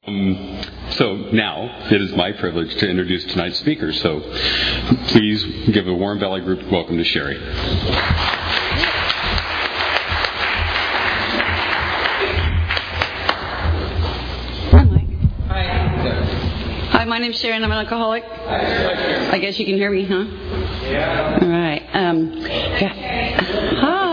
So now it is my privilege to introduce tonight's speaker. So please give a warm Valley Group welcome to Sherry. Hi, my name's Sherry and I'm an alcoholic. I guess you can hear me, huh? Yeah. All right. Hi.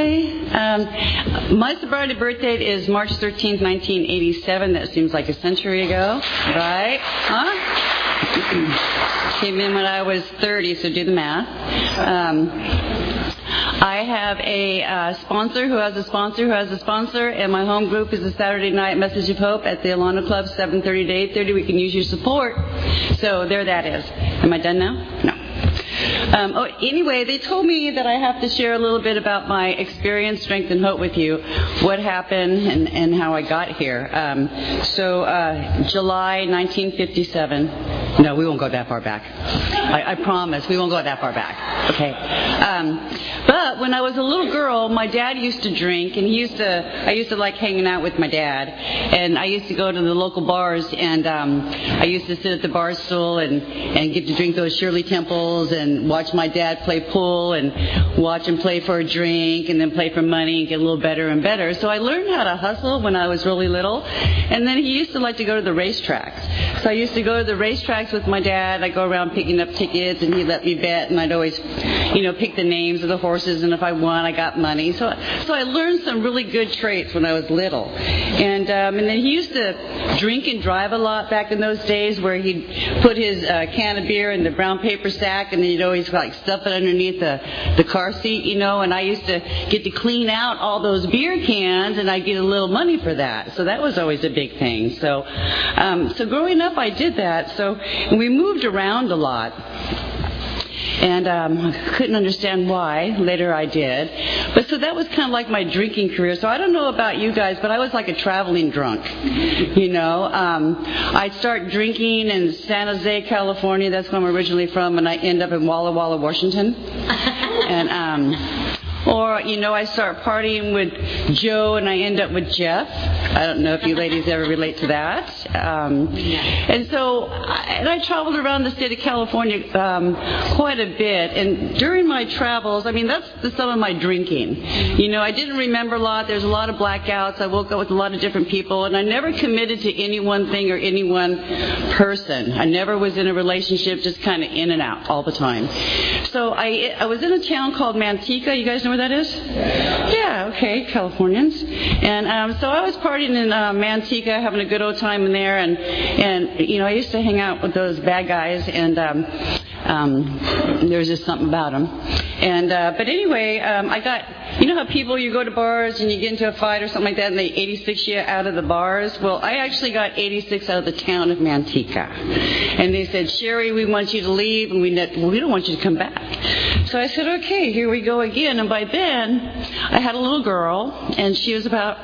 My sobriety birth date is March 13th, 1987. That seems like a century ago, right? Huh? Came in when I was 30, so do the math. I have a sponsor who has a sponsor who has a sponsor, and my home group is the Saturday Night Message of Hope at the Alano Club, 7:30 to 8:30. We can use your support. So there that is. Am I done now? No. Anyway, they told me that I have to share a little bit about my experience, strength, and hope with you, what happened and how I got here. July 1957. No, we won't go that far back. I promise we won't go that far back. Okay. But when I was a little girl, my dad used to drink, and I used to like hanging out with my dad. And I used to go to the local bars, and I used to sit at the bar stool and get to drink those Shirley Temples and watch my dad play pool and watch him play for a drink and then play for money and get a little better and better. So I learned how to hustle when I was really little. And then he used to like to go to the racetracks. So I used to go to the racetracks with my dad. I'd go around picking up tickets, and he'd let me bet, and I'd always, pick the names of the horses, and if I won, I got money. So I learned some really good traits when I was little. And then he used to drink and drive a lot back in those days, where he'd put his can of beer in the brown paper sack, and then he'd always stuff it underneath the car seat, and I used to get to clean out all those beer cans, and I'd get a little money for that. So that was always a big thing. So growing up, I did that. So we moved around a lot. And couldn't understand why. Later I did. But so that was kind of like my drinking career. So I don't know about you guys, but I was like a traveling drunk. I'd start drinking in San Jose, California. That's where I'm originally from. And I end up in Walla Walla, Washington. And Or, I start partying with Joe and I end up with Jeff. I don't know if you ladies ever relate to that. And I traveled around the state of California quite a bit. And during my travels, that's the sum of my drinking. I didn't remember a lot. There's a lot of blackouts. I woke up with a lot of different people. And I never committed to any one thing or any one person. I never was in a relationship, just kind of in and out all the time. So I was in a town called Manteca. You guys know where that is? Yeah, okay, Californians. And so I was partying in Manteca, having a good old time in there, and I used to hang out with those bad guys, and there was just something about them. And but anyway, I got, how people, you go to bars and you get into a fight or something like that, and they 86 you out of the bars. Well, I actually got 86 out of the town of Manteca, and they said, Sherry, we want you to leave, and we don't want you to come back. So I said, okay, here we go again. And by then, I had a little girl, and she was about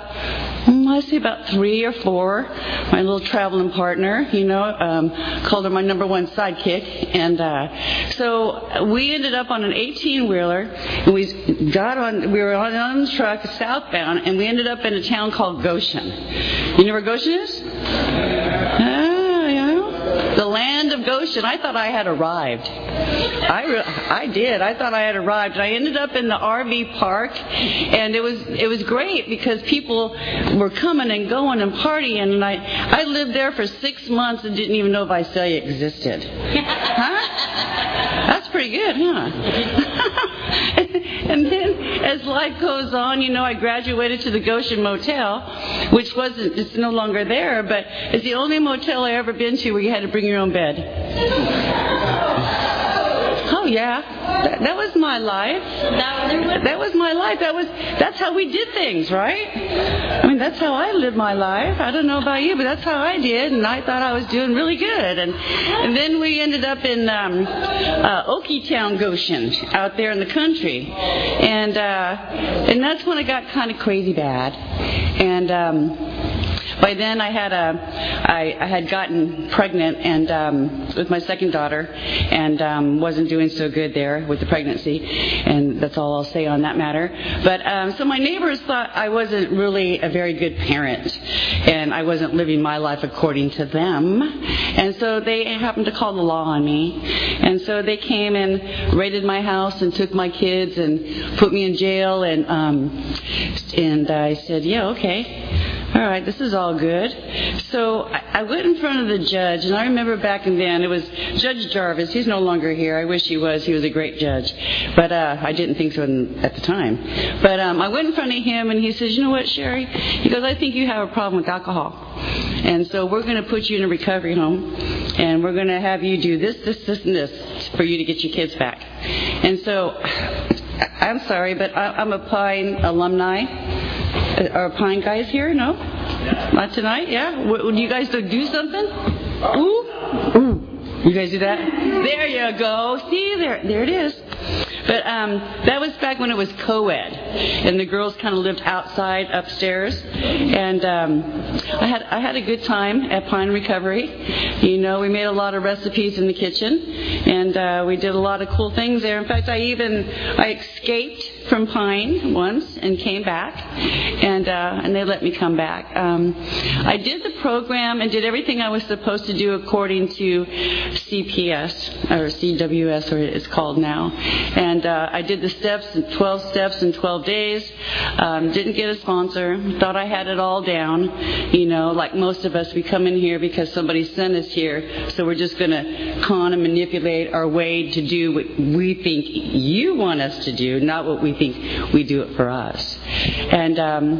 3 or 4, my little traveling partner, called her my number one sidekick. And so we ended up on an 18-wheeler, and we were on the truck southbound, and we ended up in a town called Goshen. You know where Goshen is? The land of Goshen. I thought I had arrived. I did. I thought I had arrived. And I ended up in the RV park, and it was great because people were coming and going and partying, and I lived there for 6 months and didn't even know Visalia existed. Huh? That's pretty good, huh? And then as life goes on, I graduated to the Goshen Motel, which it's no longer there, but it's the only motel I ever been to where you had to bring your own bed. Oh yeah, that was my life. That was my life. That's how we did things, right? That's how I lived my life. I don't know about you, but that's how I did, and I thought I was doing really good. And then we ended up in Okietown, Goshen, out there in the country, and that's when it got kind of crazy bad. And by then I had gotten pregnant and with my second daughter, and wasn't doing so good there with the pregnancy, and that's all I'll say on that matter. But so my neighbors thought I wasn't really a very good parent, and I wasn't living my life according to them, and so they happened to call the law on me, and so they came and raided my house and took my kids and put me in jail, and I said, yeah, okay. All right, this is all good. So I went in front of the judge, and I remember back then, it was Judge Jarvis. He's no longer here. I wish he was. He was a great judge. But I didn't think so at the time. But I went in front of him, and he says, you know what, Sherry? He goes, I think you have a problem with alcohol. And so we're going to put you in a recovery home, and we're going to have you do this, and this for you to get your kids back. And so I'm sorry, but I'm a Pine alumni. Are Pine guys here? No? Not tonight? Yeah? Would you guys do something? Ooh? Ooh. You guys do that? There you go. See, there it is. But that was back when it was co-ed, and the girls kind of lived outside upstairs. And I had a good time at Pine Recovery. You know, we made a lot of recipes in the kitchen, and we did a lot of cool things there. In fact, I escaped from Pine once and came back, and they let me come back. I did the program and did everything I was supposed to do according to CPS, or CWS, or it's called now. And I did the 12 steps in 12 days. Didn't get a sponsor. Thought I had it all down. You know, like most of us, we come in here because somebody sent us here, so we're just going to con and manipulate our way to do what we think you want us to do, not what we think we do it for us. And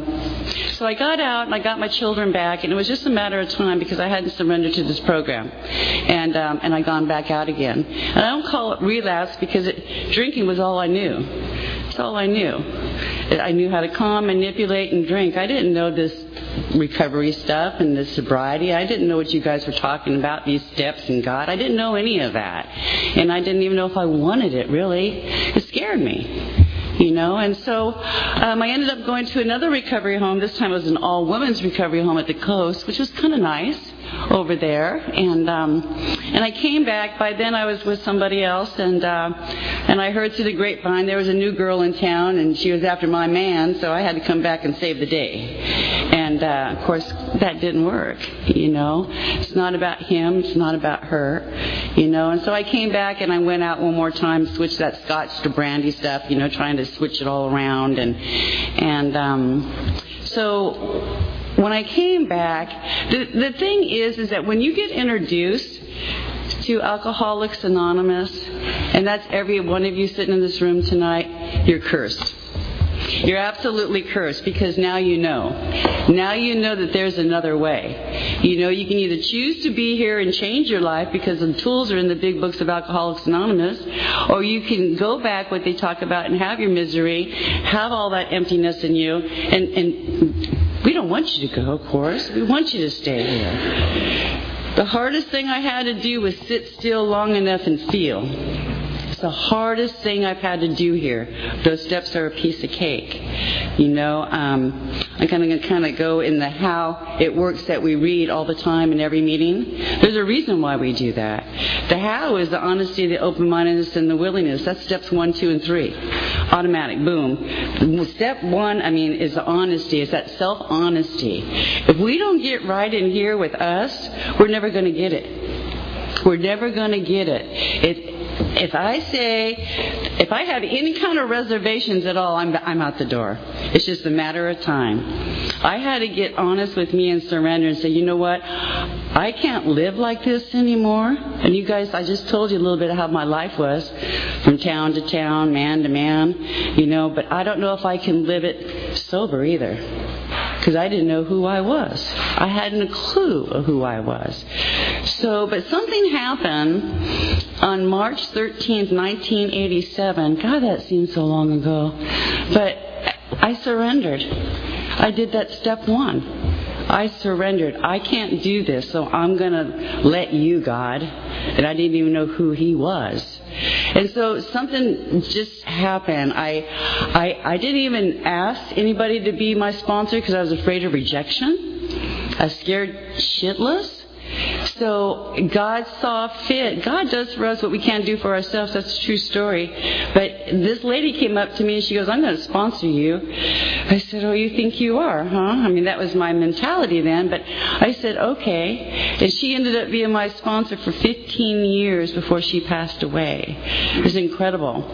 so I got out and I got my children back, and it was just a matter of time because I hadn't surrendered to this program. And I gone back out again. And I don't call it relapse because drinking was all I knew. It's all I knew. I knew how to calm, manipulate, and drink. I didn't know this recovery stuff and this sobriety. I didn't know what you guys were talking about, these steps and God. I didn't know any of that. And I didn't even know if I wanted it, really. It scared me. You know, and so I ended up going to another recovery home. This time it was an all-women's recovery home at the coast, which was kind of nice over there. And I came back. By then I was with somebody else, and I heard through the grapevine there was a new girl in town, and she was after my man, so I had to come back and save the day. And of course that didn't work. You know, it's not about him, it's not about her. You know, and so I came back and I went out one more time, switched that scotch to brandy stuff. You know, trying to switch it all around, and so. When I came back, the thing is that when you get introduced to Alcoholics Anonymous, and that's every one of you sitting in this room tonight, you're cursed. You're absolutely cursed because now you know. Now you know that there's another way. You know, you can either choose to be here and change your life because the tools are in the big books of Alcoholics Anonymous, or you can go back what they talk about and have your misery, have all that emptiness in you, and we don't want you to go, of course. We want you to stay here. The hardest thing I had to do was sit still long enough and feel. It's the hardest thing I've had to do here. Those steps are a piece of cake. You know, I'm going to kind of go in the how it works that we read all the time in every meeting. There's a reason why we do that. The how is the honesty, the open-mindedness, and the willingness. That's steps 1, 2, and 3. Automatic, boom. Step 1, is the honesty. It's that self-honesty. If we don't get right in here with us, we're never going to get it. We're never going to get it. If I have any kind of reservations at all, I'm out the door. It's just a matter of time. I had to get honest with me and surrender and say, you know what? I can't live like this anymore. And you guys, I just told you a little bit of how my life was, from town to town, man to man, you know, but I don't know if I can live it sober either, because I didn't know who I was. I hadn't a clue of who I was. So, but something happened on March 13th, 1987. God, that seems so long ago. But I surrendered. I did that step 1. I surrendered. I can't do this, so I'm going to let you, God. And I didn't even know who he was. And so something just happened. I didn't even ask anybody to be my sponsor because I was afraid of rejection. scared shitless. So God saw fit. God does for us what we can't do for ourselves. That's a true story. But this lady came up to me and she goes, I'm going to sponsor you. I said, oh, you think you are, huh? I mean, that was my mentality then. But I said, okay. And she ended up being my sponsor for 15 years before she passed away. It was incredible.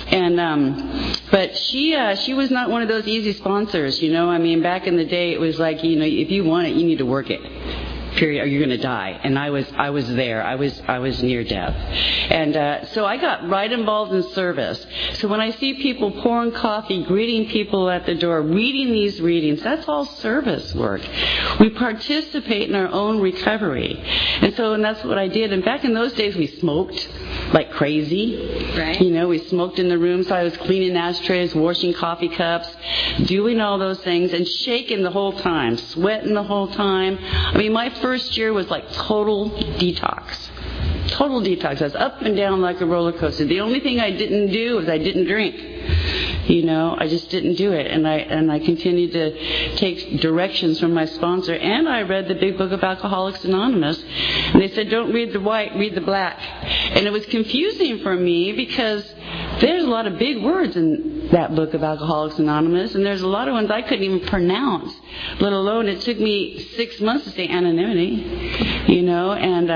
And but she was not one of those easy sponsors, you know. I mean, back in the day, it was like, you know, if you want it, you need to work it. Period, or you're going to die. And I was there. I was near death. And so I got right involved in service. So when I see people pouring coffee, greeting people at the door, reading these readings, that's all service work. We participate in our own recovery. And that's what I did. And back in those days, we smoked like crazy. Right. You know, we smoked in the room, so I was cleaning ashtrays, washing coffee cups, doing all those things, and shaking the whole time, sweating the whole time. I mean, my first year was like total detox. Total detox. I was up and down like a roller coaster. The only thing I didn't do was I didn't drink. You know, I just didn't do it. And I continued to take directions from my sponsor. And I read the big book of Alcoholics Anonymous. And they said, don't read the white, read the black. And it was confusing for me because there's a lot of big words in that book of Alcoholics Anonymous. And there's a lot of ones I couldn't even pronounce, let alone it took me 6 months to say anonymity, you know, and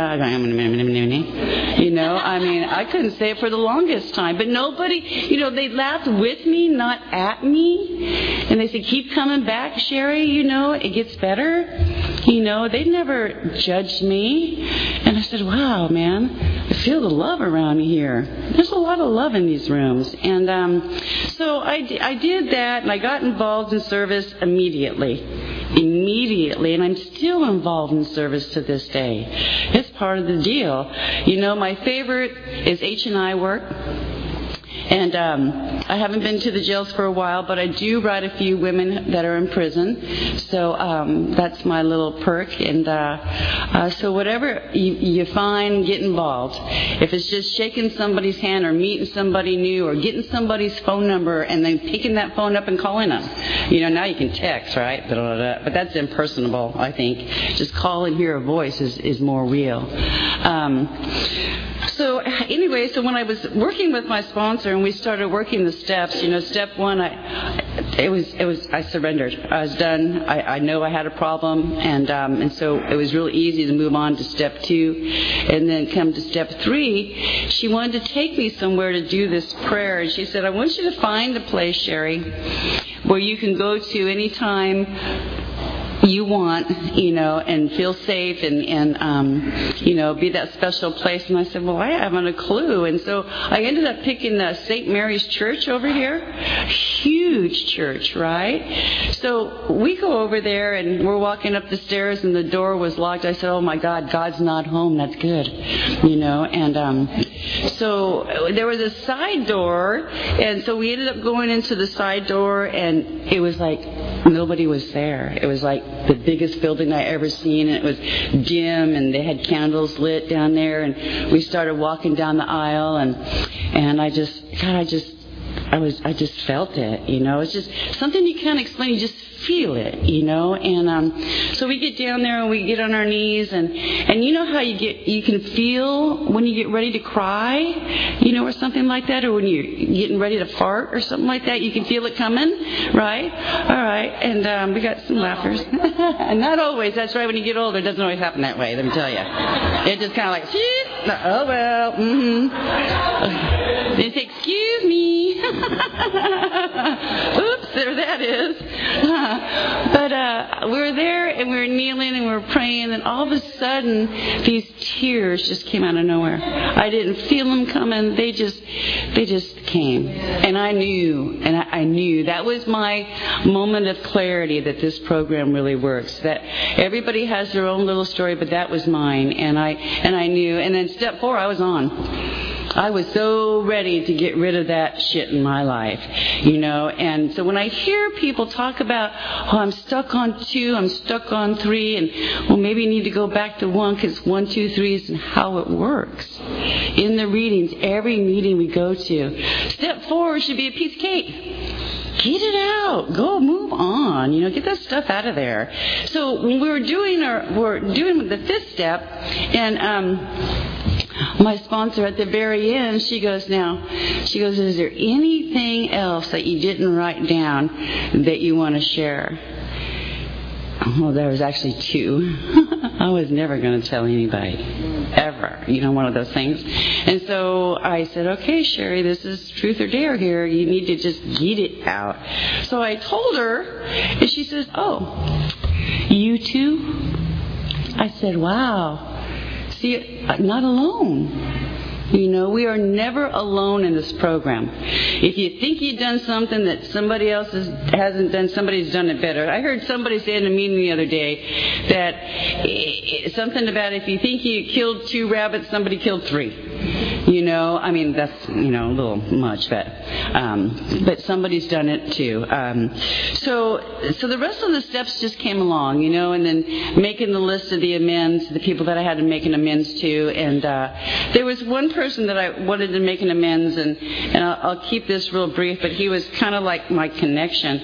you know, I mean, I couldn't say it for the longest time. But nobody, you know, they laughed with me, not at me. And they said, keep coming back, Sherry, you know, it gets better. You know, they never judged me. And I said, wow, man, I feel the love around here. There's a lot of love in these rooms. And so I did that, and I got involved in service immediately, and I'm still involved in service to this day. It's part of the deal. You know, my favorite is H&I work. And I haven't been to the jails for a while, but I do write a few women that are in prison. So that's my little perk. And so whatever you find, get involved. If it's just shaking somebody's hand or meeting somebody new or getting somebody's phone number and then picking that phone up and calling them. You know, now you can text, right? But that's impersonable, I think. Just call and hear a voice is more real. So anyway, so when I was working with my sponsor and we started working the steps, you know, step one, I surrendered. I was done. I know I had a problem, and so it was really easy to move on to step two, and then come to step three. She wanted to take me somewhere to do this prayer, and she said, I want you to find a place, Sherry, where you can go to anytime you want, you know, and feel safe and you know, be that special place. And I said, well, I haven't a clue. And so I ended up picking St. Mary's Church over here. Huge church, right? So we go over there and we're walking up the stairs and the door was locked. I said, oh my God, God's not home. That's good. You know, and so there was a side door, and so we ended up going into the side door, and it was like nobody was there. It was like the biggest building I ever seen, and it was dim, and they had candles lit down there, and we started walking down the aisle, and I just felt it, you know. It's just something you can't explain. You just feel it, you know. And so we get down there and we get on our knees, and you know how you can feel when you get ready to cry, you know, or something like that, or when you're getting ready to fart or something like that. You can feel it coming, right? All right. And we got some laughers. Not always. That's right. When you get older, it doesn't always happen that way. Let me tell you. It just kind of like, oh well. Then say, excuse me. Oops, there that is. But we were there and we were kneeling and we were praying, and all of a sudden these tears just came out of nowhere. I didn't feel them coming. They just came. And I knew that was my moment of clarity that this program really works. That everybody has their own little story, but that was mine, and I knew. And then step 4, I was on. I was so ready to get rid of that shit in my life, you know. And so when I hear people talk about, oh, I'm stuck on 2, I'm stuck on 3, and well, maybe you need to go back to 1 because 1, 2, 3 isn't how it works. In the readings, every meeting we go to, step 4 should be a piece of cake. get it out. Go move on. Get that stuff out of there. So when we're doing the fifth step, and my sponsor at the very end, she goes, is there anything else that you didn't write down that you want to share? Well, there was actually 2. I was never going to tell anybody, ever. One of those things. And so I said, okay, Sherry, this is truth or dare here. You need to just get it out. So I told her, and she says, oh, you too? I said, wow. See, I'm not alone. We are never alone in this program. If you think you've done something that somebody else hasn't done, somebody's done it better. I heard somebody say in a meeting the other day that something about if you think you killed 2 rabbits, somebody killed 3. That's, a little much, but somebody's done it too. So the rest of the steps just came along, and then making the list of the amends, the people that I had to make an amends to, and there was one person that I wanted to make an amends, and I'll keep this real brief, but he was kind of like my connection,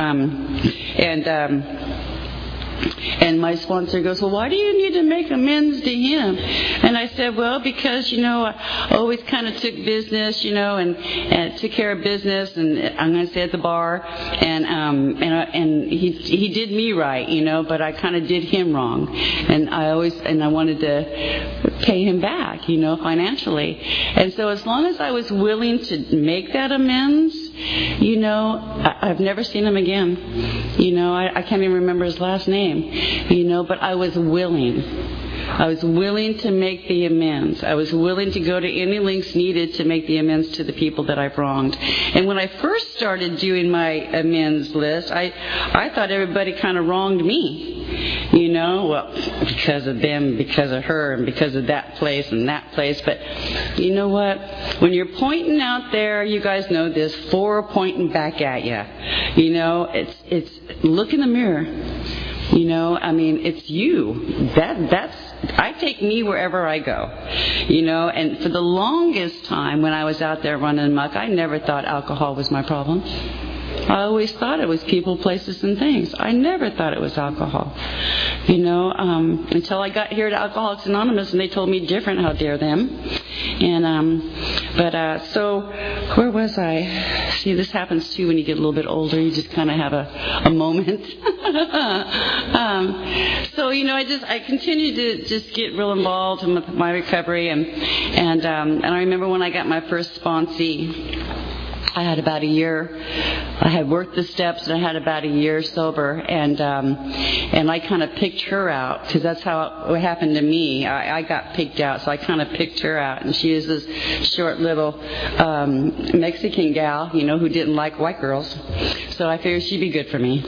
and my sponsor goes, well, why do you need to make amends to him? And I said, well, because, I always kind of took business, and took care of business, and I'm going to say at the bar, and he did me right, but I kind of did him wrong. And I wanted to pay him back, financially. And so as long as I was willing to make that amends, I've never seen him again. I can't even remember his last name, but I was willing. I was willing to make the amends. I was willing to go to any lengths needed to make the amends to the people that I've wronged. And when I first started doing my amends list, I thought everybody kind of wronged me. Well, because of them, because of her, and because of that place and that place. But you know what? When you're pointing out there, you guys know this, 4 pointing back at you. It's look in the mirror. It's you. I take me wherever I go. And for the longest time when I was out there running amok, I never thought alcohol was my problem. I always thought it was people, places, and things. I never thought it was alcohol. Until I got here to Alcoholics Anonymous and they told me different. How dare them? And so where was I? See, this happens too when you get a little bit older. You just kind of have a moment. So I continued to just get real involved in my recovery, and I remember when I got my first sponsee. I had about a year. I had worked the steps, and I had about a year sober, and I kind of picked her out because that's how it happened to me. I got picked out, so I kind of picked her out, and she is this short little Mexican gal, who didn't like white girls. So I figured she'd be good for me,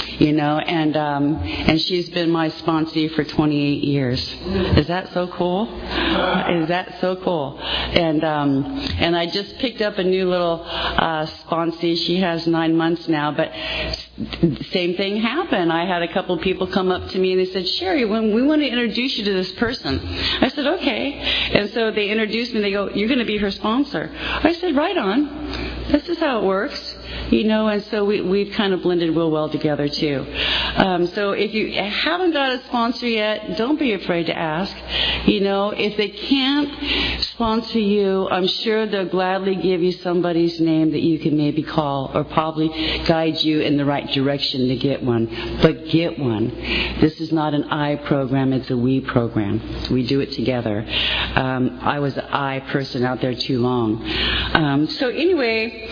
and she's been my sponsee for 28 years. Is that so cool? Is that so cool? And I just picked up a new little sponsee. She has 9 months now, but same thing happened. I had a couple people come up to me and they said, Sherry, we want to introduce you to this person. I said, okay. And so they introduced me. They go, you're going to be her sponsor. I said, right on. This is how it works. And so we've kind of blended real well together too. So if you haven't got a sponsor yet, don't be afraid to ask. If they can't sponsor you, I'm sure they'll gladly give you somebody's name that you can maybe call or probably guide you in the right direction to get one. But get one. This is not an I program, it's a we program. We do it together. I was an I person out there too long. So anyway,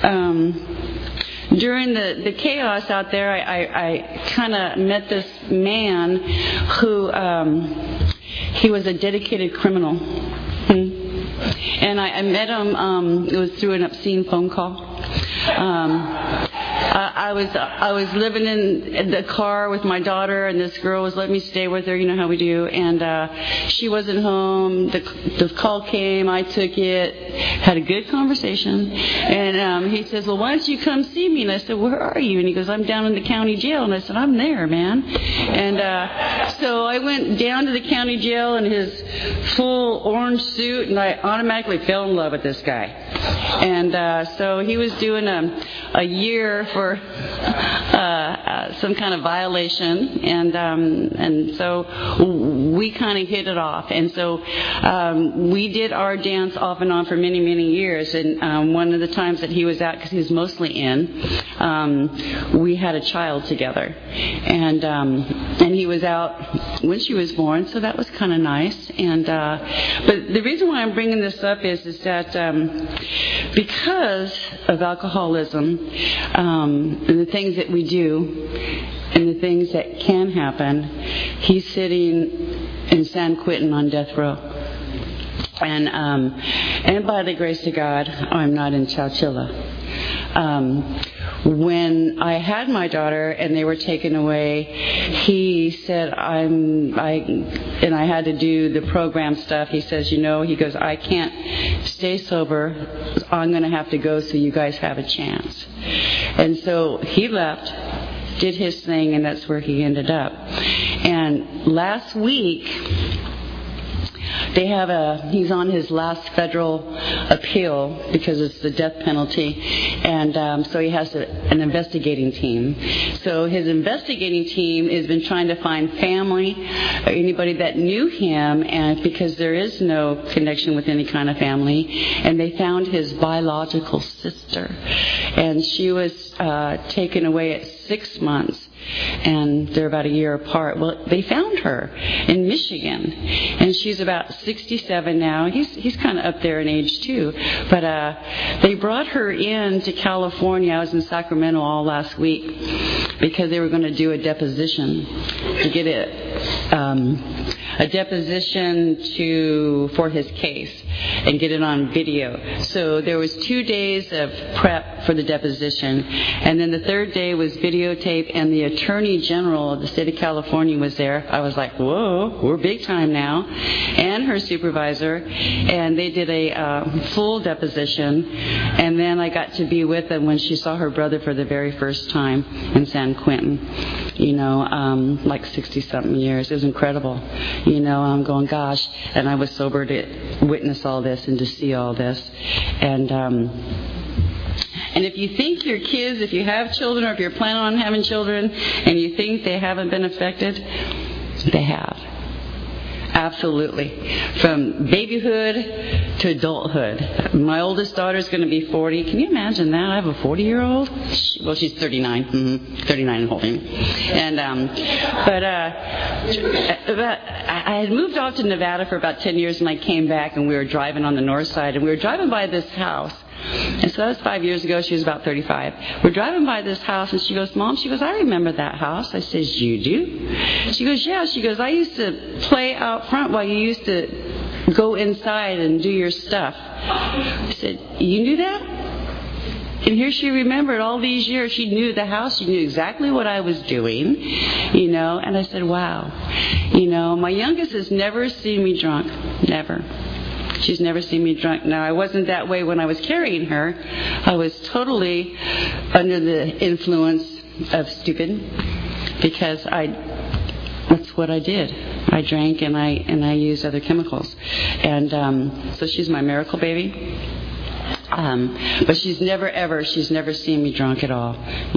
during the chaos out there, I kind of met this man who, he was a dedicated criminal. And I met him, it was through an obscene phone call. I was living in the car with my daughter, and this girl was letting me stay with her. You know how we do. And she wasn't home. The call came. I took it. Had a good conversation. And he says, well, why don't you come see me? And I said, where are you? And he goes, I'm down in the county jail. And I said, I'm there, man. And so I went down to the county jail in his full orange suit, and I automatically fell in love with this guy. And so he was doing a year for some kind of violation, and so we kind of hit it off. And so we did our dance off and on for many, many years. And one of the times that he was out, because he was mostly in, we had a child together, and he was out when she was born, so that was kind of nice. And but the reason why I'm bringing this up is that because of alcoholism and the things that we do and the things that can happen, he's sitting in San Quentin on death row. And by the grace of God, I'm not in Chowchilla. When I had my daughter and they were taken away, he said, and I had to do the program stuff. He says, he goes, I can't stay sober. I'm going to have to go so you guys have a chance. And so he left, did his thing, and that's where he ended up. And last week, he's on his last federal appeal because it's the death penalty, and so he has an investigating team. So his investigating team has been trying to find family, or anybody that knew him, and because there is no connection with any kind of family, and they found his biological sister, and she was taken away at 6 months. And they're about a year apart. Well, they found her in Michigan, and she's about 67 now. He's kind of up there in age too. But they brought her in to California. I was in Sacramento all last week because they were going to do a deposition to get a deposition for his case and get it on video. So there was 2 days of prep for the deposition, and then the third day was videotape, and the Attorney General of the state of California was there. I was like, whoa, we're big time now. And her supervisor, and they did a full deposition, and then I got to be with them when she saw her brother for the very first time in San Quentin, like 60-something years. It was incredible. I'm going, gosh, and I was sober to witness all this and to see all this. And if you think your kids, if you have children, or if you're planning on having children, and you think they haven't been affected, they have. Absolutely. From babyhood to adulthood. My oldest daughter is going to be 40. Can you imagine that? I have a 40-year-old. Well, she's 39. 39 and holding. And but I had moved off to Nevada for about 10 years, and I came back, and we were driving on the north side, and we were driving by this house. And so that was 5 years ago. She was about 35. We're driving by this house, and she goes, Mom, she goes, I remember that house. I says, you do? She goes, yeah. She goes, I used to play out front while you used to go inside and do your stuff. I said, you knew that? And here she remembered all these years. She knew the house. She knew exactly what I was doing, And I said, wow. My youngest has never seen me drunk. Never. She's never seen me drunk. Now, I wasn't that way when I was carrying her. I was totally under the influence of stupid because that's what I did. I drank and I used other chemicals. And so she's my miracle baby. But she's never seen me drunk at all,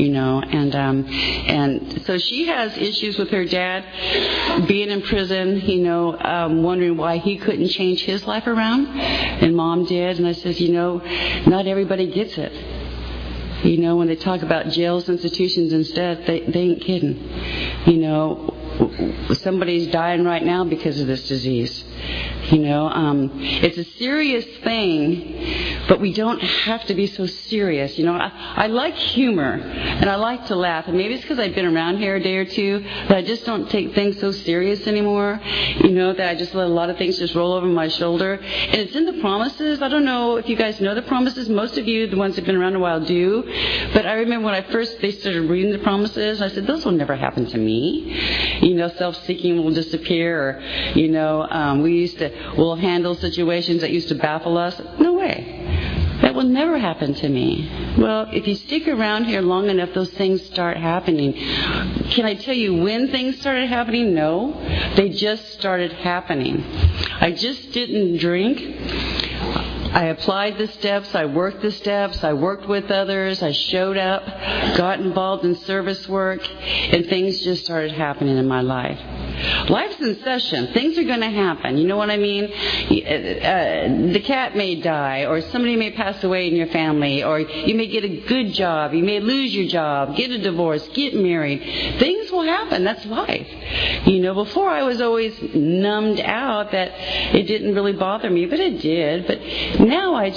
and so she has issues with her dad being in prison, wondering why he couldn't change his life around, and Mom did, and I says, not everybody gets it. When they talk about jails, institutions instead, they ain't kidding. Somebody's dying right now because of this disease. It's a serious thing, but we don't have to be so serious. I like humor, and I like to laugh. And maybe it's because I've been around here a day or two that I just don't take things so serious anymore. That I just let a lot of things just roll over my shoulder. And it's in the promises. I don't know if you guys know the promises. Most of you, the ones that have been around a while, do. But I remember when they started reading the promises, I said, those will never happen to me. Self-seeking will disappear. Or, we'll handle situations that used to baffle us. No way. That will never happen to me. Well, if you stick around here long enough, those things start happening. Can I tell you when things started happening? No. They just started happening. I just didn't drink. I applied the steps, I worked the steps, I worked with others, I showed up, got involved in service work, and things just started happening in my life. Life's in session. Things are going to happen. You know what I mean? The cat may die, or somebody may pass away in your family, or you may get a good job, you may lose your job, get a divorce, get married. Things will happen. That's life. Before I was always numbed out that it didn't really bother me, but it did. But now I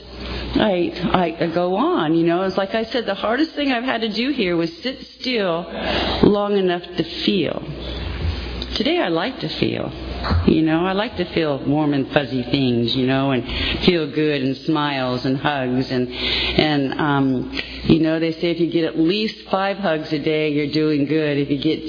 go on. It's like I said, the hardest thing I've had to do here was sit still long enough to feel. Today I like to feel. I like to feel warm and fuzzy things, and feel good, and smiles and hugs. And they say if you get at least 5 hugs a day, you're doing good. If you get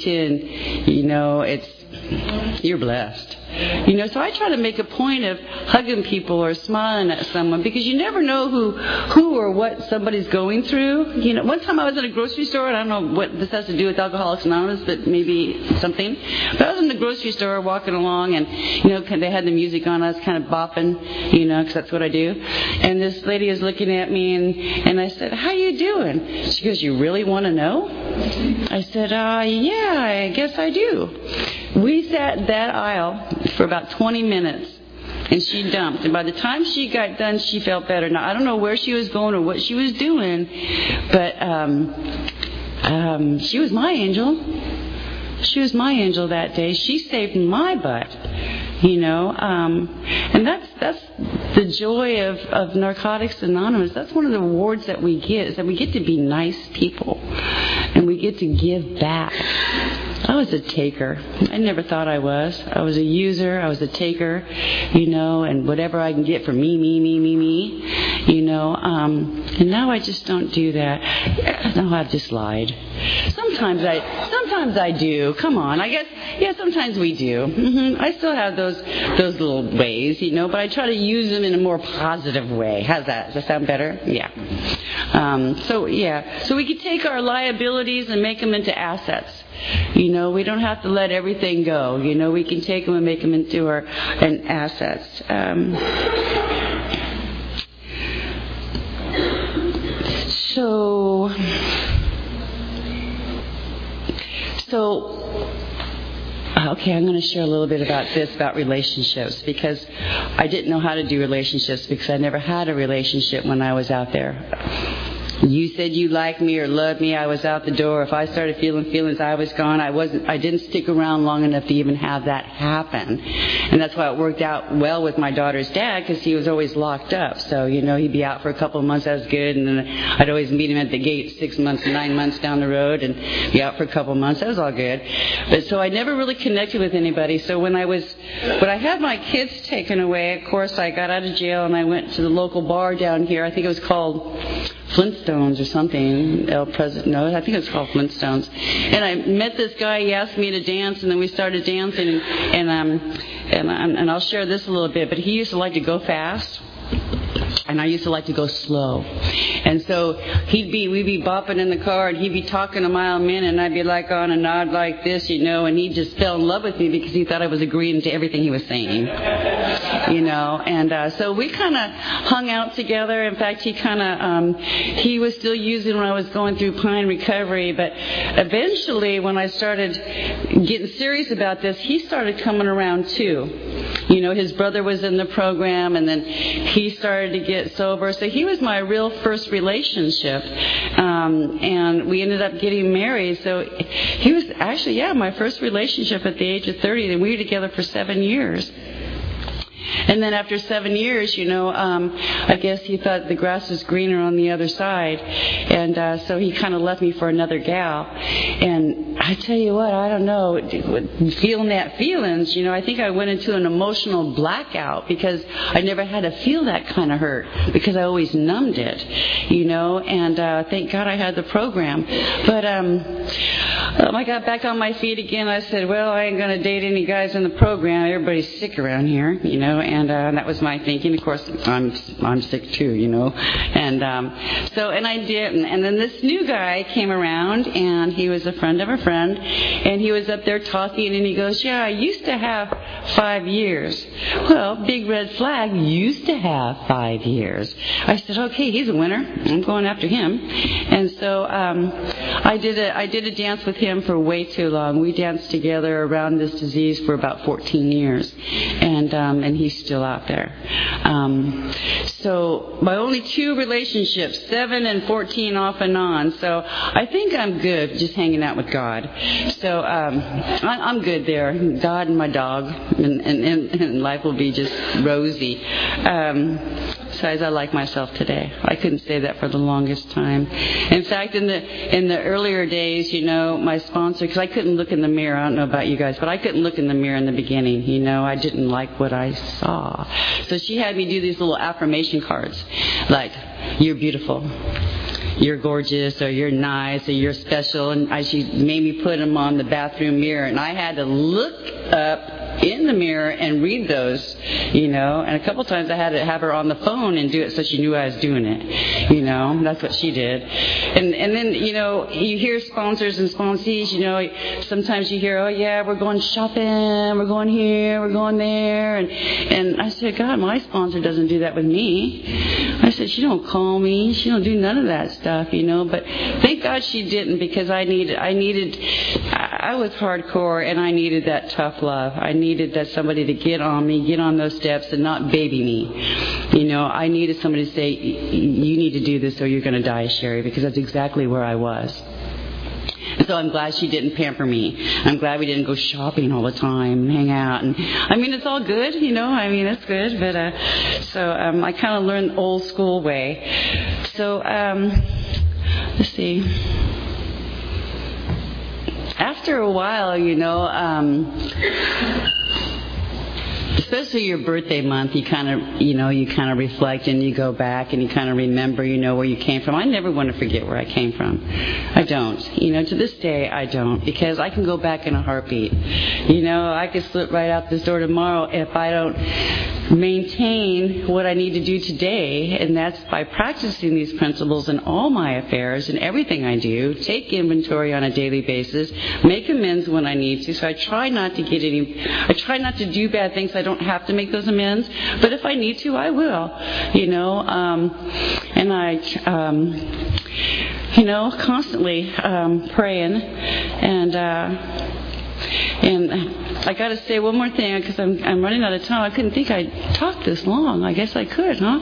10, you're blessed. So I try to make a point of hugging people or smiling at someone, because you never know who or what somebody's going through. One time I was in a grocery store, and I don't know what this has to do with Alcoholics Anonymous, but maybe something. But I was in the grocery store walking along, and they had the music on. I was kind of bopping, because that's what I do. And this lady is looking at me, and I said, "How you doing?" She goes, "You really want to know?" I said, "Yeah, I guess I do." We sat that aisle for about 20 minutes, and she dumped. And by the time she got done, she felt better. Now, I don't know where she was going or what she was doing, but she was my angel. She was my angel that day. She saved my butt, and that's the joy of Narcotics Anonymous. That's one of the awards that we get, is that we get to be nice people, and we get to give back. I was a taker. I never thought I was. I was a user. I was a taker, and whatever I can get for me. And now I just don't do that. No, I've just lied. Sometimes I do. Come on. I guess, yeah, sometimes we do. I still have those little ways, but I try to use them in a more positive way. How's that? Does that sound better? Yeah. So we could take our liabilities and make them into assets. We don't have to let everything go. We can take them and make them into our assets. Okay, I'm going to share a little bit about relationships, because I didn't know how to do relationships, because I never had a relationship when I was out there. You said you liked me or loved me, I was out the door. If I started feeling feelings, I was gone. I didn't stick around long enough to even have that happen. And that's why it worked out well with my daughter's dad, because he was always locked up. So, he'd be out for a couple of months, that was good. And then I'd always meet him at the gate 6 months, 9 months down the road, and be out for a couple of months. That was all good. But so I never really connected with anybody. So when I had my kids taken away, of course, I got out of jail and I went to the local bar down here. I think it was called Flintstones or something. I think it was called Flintstones. And I met this guy. He asked me to dance, and then we started dancing. And I'll share this a little bit. But he used to like to go fast, and I used to like to go slow. And so we'd be bopping in the car, and he'd be talking a mile a minute, and I'd be like on a nod like this, and he just fell in love with me because he thought I was agreeing to everything he was saying, And so we kind of hung out together. In fact, he was still using when I was going through Pine recovery, but eventually when I started getting serious about this, he started coming around too. His brother was in the program, and then he started to get sober. So he was my real first relationship, and we ended up getting married. So he was actually, my first relationship at the age of 30, and we were together for 7 years. And then after 7 years, I guess he thought the grass was greener on the other side. And so he kind of left me for another gal. And I tell you what, I don't know, feeling that feelings, I think I went into an emotional blackout because I never had to feel that kind of hurt because I always numbed it, and thank God I had the program. But I got back on my feet again. I said, well, I ain't going to date any guys in the program. Everybody's sick around here, and that was my thinking. Of course, I'm sick too, and I didn't. And then this new guy came around, and he was a friend of a friend, and he was up there talking, and he goes, yeah, I used to have 5 years. Well, big red flag, used to have 5 years. I said, okay, he's a winner. I'm going after him. And so I did a dance with him for way too long. We danced together around this disease for about 14 years, and he's still out there. So my only 2 relationships, 7 and 14 off and on. So I think I'm good just hanging out with God. So I'm good there. God and my dog, and life will be just rosy. Besides, I like myself today. I couldn't say that for the longest time. In fact, in the earlier days, my sponsor, because I couldn't look in the mirror. I don't know about you guys, but I couldn't look in the mirror in the beginning. I didn't like what I saw. So she had me do these little affirmation cards, like, you're beautiful, you're gorgeous, or you're nice, or you're special. And she made me put them on the bathroom mirror, and I had to look up in the mirror and read those, and a couple times I had to have her on the phone and do it so she knew I was doing it, that's what she did. And then, you hear sponsors and sponsees, sometimes you hear, oh yeah, we're going shopping, we're going here, we're going there, and I said, God, my sponsor doesn't do that with me. I said, she don't call me, she don't do none of that stuff, but thank God she didn't, because I was hardcore, and I needed that tough love. I needed that somebody to get on those steps and not baby me. I needed somebody to say, you need to do this or you're going to die, Sherry, because that's exactly where I was. And so I'm glad she didn't pamper me. I'm glad we didn't go shopping all the time and hang out. And it's all good, it's good. But so I kind of learned the old school way. So let's see. After a while, especially your birthday month, you kind of reflect and you go back and you kind of remember, where you came from. I never want to forget where I came from. I don't. To this day, I don't, because I can go back in a heartbeat. I could slip right out this door tomorrow if I don't maintain what I need to do today, and that's by practicing these principles in all my affairs and everything I do. Take inventory on a daily basis, make amends when I need to. So I try not to do bad things. I don't have to make those amends, but if I need to, I will. And I constantly praying, and I got to say one more thing, because I'm running out of time. I couldn't think I'd talk this long. I guess I could, huh?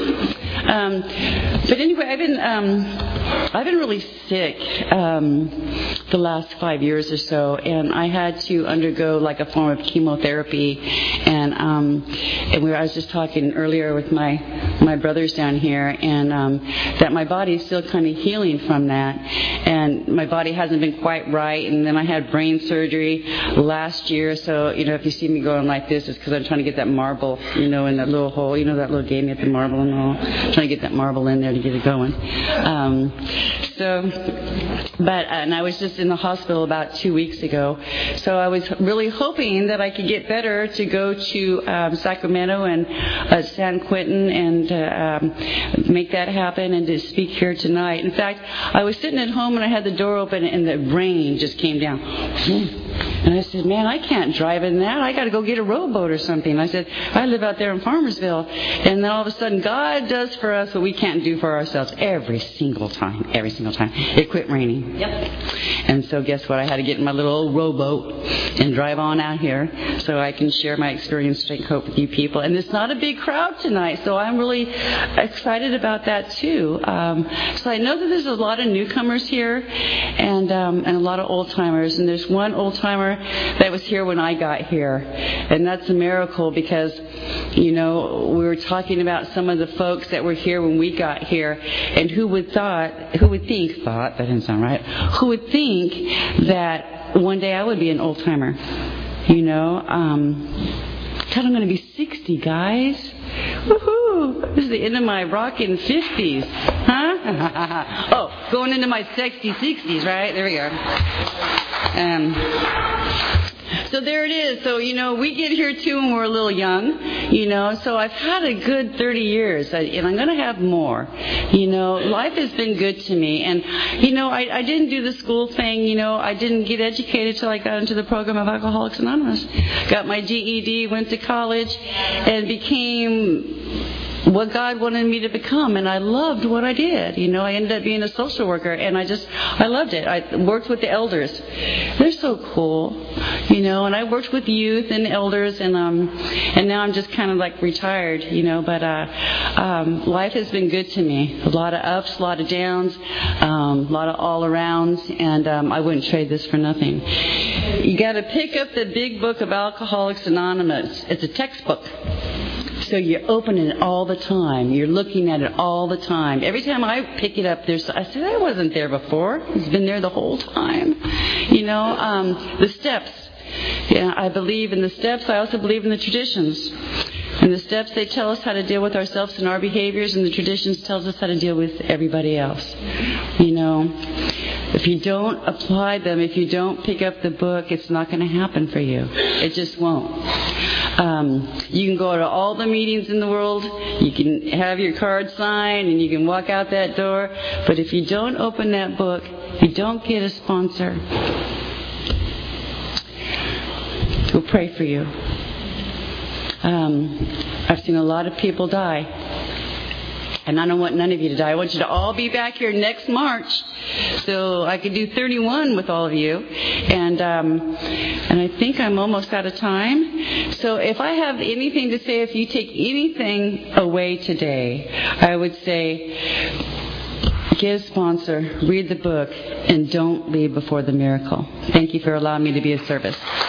But anyway, I've been really sick the last 5 years or so, and I had to undergo like a form of chemotherapy. And I was just talking earlier with my brothers down here, and that my body is still kind of healing from that, and my body hasn't been quite right. And then I had brain surgery last year, so if you see me going like this, it's because I'm trying to get that marble, in that little hole, that little game at the marble and all, trying to get that marble in there to get it going. And I was just in the hospital about 2 weeks ago, so I was really hoping that I could get better to go to Sacramento and San Quentin and make that happen and to speak here tonight. In fact, I was sitting at home and I had the door open and the rain just came down. And I said, man, I can't drive in that. I got to go get a rowboat or something. I said, I live out there in Farmersville. And then all of a sudden, God does for us what we can't do for ourselves every single time. It quit raining. Yep. And so guess what? I had to get in my little old rowboat and drive on out here so I can share my experience, strength, hope with you people. And it's not a big crowd tonight, so I'm really excited about that too. So I know that there's a lot of newcomers here and a lot of old timers. And there's one old timer old-timer that was here when I got here. And that's a miracle because, we were talking about some of the folks that were here when we got here, and who would think that didn't sound right, who would think that one day I would be an old-timer, God, I'm going to be 60, guys. Woohoo! This is the end of my rockin' 50s. Huh? Oh, going into my sexy 60s, right? There we go. So there it is. So, we get here too when we're a little young, so I've had a good 30 years, and I'm going to have more. Life has been good to me. And, I didn't do the school thing, I didn't get educated till I got into the program of Alcoholics Anonymous. Got my GED, went to college, and became what God wanted me to become, and I loved what I did. I ended up being a social worker, and I loved it. I worked with the elders. They're so cool, and I worked with youth and elders, and now I'm just kind of like retired, but life has been good to me. A lot of ups, a lot of downs, a lot of all arounds, and I wouldn't trade this for nothing. You got to pick up the big book of Alcoholics Anonymous. It's a textbook. So you're opening it all the time. You're looking at it all the time. Every time I pick it up, I said, I wasn't there before. It's been there the whole time. The steps. Yeah, I believe in the steps. I also believe in the traditions. And the steps, they tell us how to deal with ourselves and our behaviors, and the traditions tells us how to deal with everybody else. If you don't apply them, if you don't pick up the book, it's not going to happen for you. It just won't. You can go to all the meetings in the world, you can have your card signed, and you can walk out that door, but if you don't open that book, you don't get a sponsor. We'll pray for you. I've seen a lot of people die, and I don't want none of you to die. I want you to all be back here next March, so I could do 31 with all of you, and I think I'm almost out of time. So if I have anything to say, if you take anything away today, I would say, get a sponsor, read the book, and don't leave before the miracle. Thank you for allowing me to be of service.